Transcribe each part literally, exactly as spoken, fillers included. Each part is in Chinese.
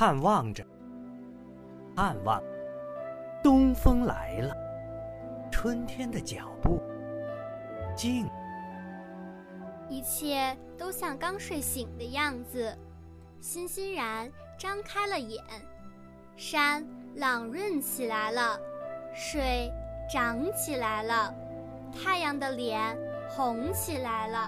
盼望着，盼望。东风来了，春天的脚步静， 一切都像刚睡醒的样子，欣欣然张开了眼。山朗润起来了，水涨起来了，太阳的脸红起来了。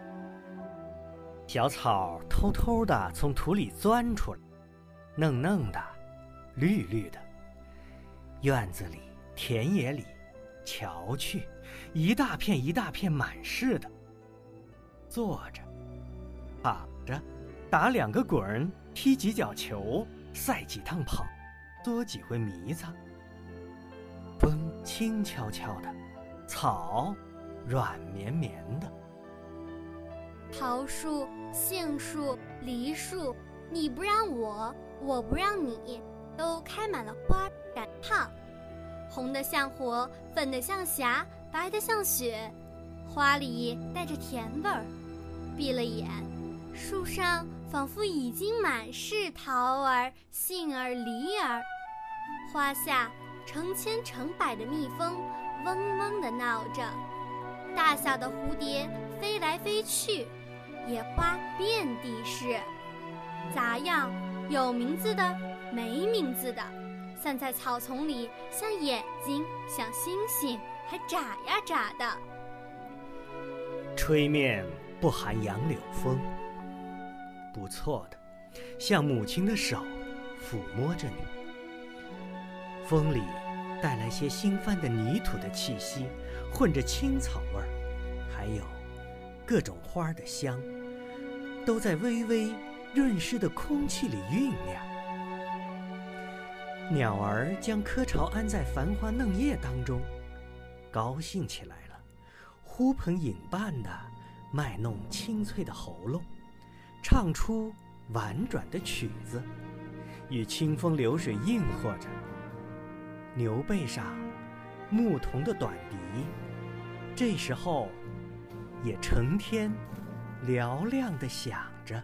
小草偷偷地从土里钻出来，嫩嫩的，绿绿的。院子里，田野里，瞧去，一大片一大片满是的。坐着，躺着，打两个滚儿，踢几脚球，赛几趟跑，捉几回迷藏。风轻悄悄的，草软绵绵的。 桃树、杏树、梨树，你不让我，我不让你，都开满了花染烫，红的像火，粉的像霞，白的像雪，花里带着甜味儿。闭了眼，树上仿佛已经满是桃儿、杏儿、梨儿，花下成千成百的蜜蜂嗡嗡地闹着，大小的蝴蝶飞来飞去，野花遍地是，杂样有名字的没名字的，散在草丛里，像眼睛，像星星，还眨呀眨的。 吹面不含杨柳风，不错的，像母亲的手抚摸着你。风里带来些新翻的泥土的气息，混着青草味儿，还有各种花的香，都在微微润湿的空气里酝酿。鸟儿将窠巢安在繁花嫩叶当中，高兴起来了，呼朋引伴地卖弄清脆的喉咙，唱出婉转的曲子，与清风流水应和着。牛背上牧童的短笛，这时候也成天嘹亮地响着。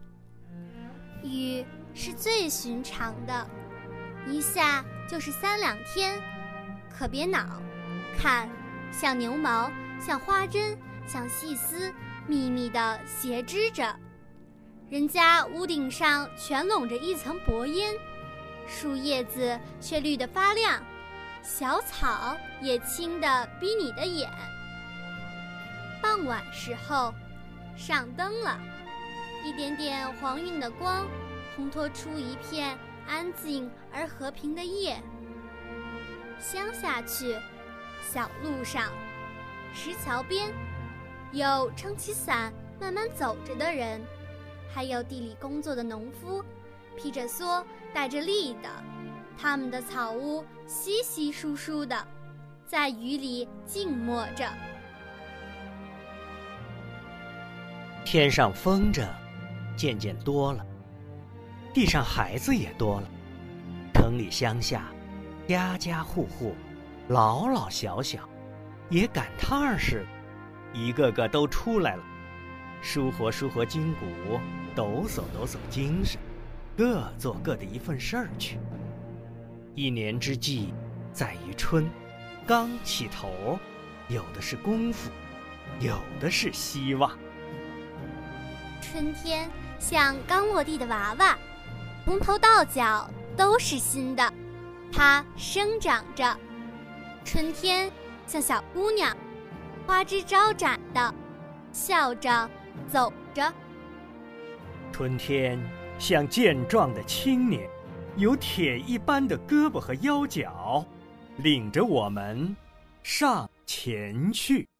雨是最寻常的，一下就是三两天，可别恼，看，像牛毛，像花针，像细丝，密密地斜织着。人家屋顶上全笼着一层薄烟，树叶子却绿得发亮，小草也青得逼你的眼。傍晚时候，上灯了，一点点黄晕的光，烘托出一片安静而和平的夜。乡下去，小路上，石桥边，有撑起伞慢慢走着的人，还有地里工作的农夫，披着蓑带着笠的，他们的草屋稀稀疏疏的，在雨里静默着。 天上风筝渐渐多了，地上孩子也多了，城里乡下，家家户户，老老小小，也赶趟儿似的，一个个都出来了，舒活舒活筋骨，抖擞抖擞精神，各做各的一份事儿去。一年之计在于春，刚起头，有的是功夫，有的是希望。 春天像刚落地的娃娃，从头到脚都是新的，它生长着。春天像小姑娘，花枝招展的，笑着走着。 春天像健壮的青年，有铁一般的胳膊和腰脚，领着我们上前去。